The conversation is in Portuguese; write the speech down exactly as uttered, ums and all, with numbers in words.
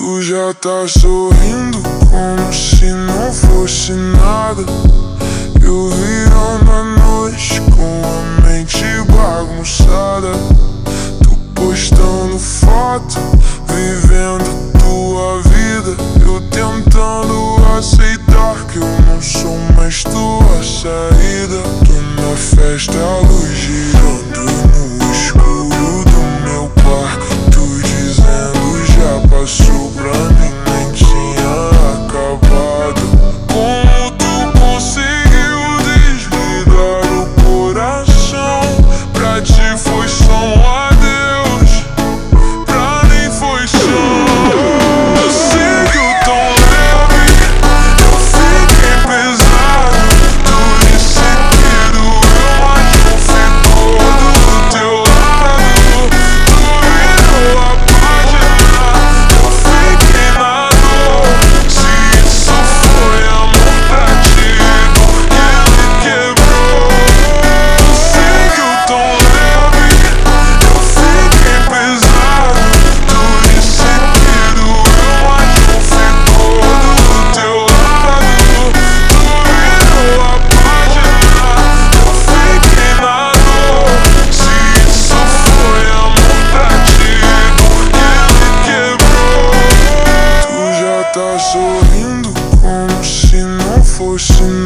Tu já tá sorrindo como se não fosse nada. Eu virando a noite com a mente bagunçada. Tu postando foto, vivendo tua vida. Eu tentando aceitar que eu não sou mais tua saída. Tô na festa, a luz girando no escuro do meu quarto. Tu dizendo já passou pra mim, nem tinha acabado. Como tu conseguiu desligar o coração? Pra ti foi só um adeus, pra mim foi só. Eu sigo tão leve, eu fiquei pesado. Tu disse que doeu, mas não ficou do teu lado. Tu virou a página, eu fiquei na dor. Se isso foi amor pra ti, porque me quebrou. Eu sigo tão leve, eu fiquei pesado. Tu disse que doeu, mas não ficou do teu lado. Tu virou a página, eu fiquei na dor. Se isso foi amor pra ti, porque me quebrou. Tu já tá sorrindo como se não fosse nada.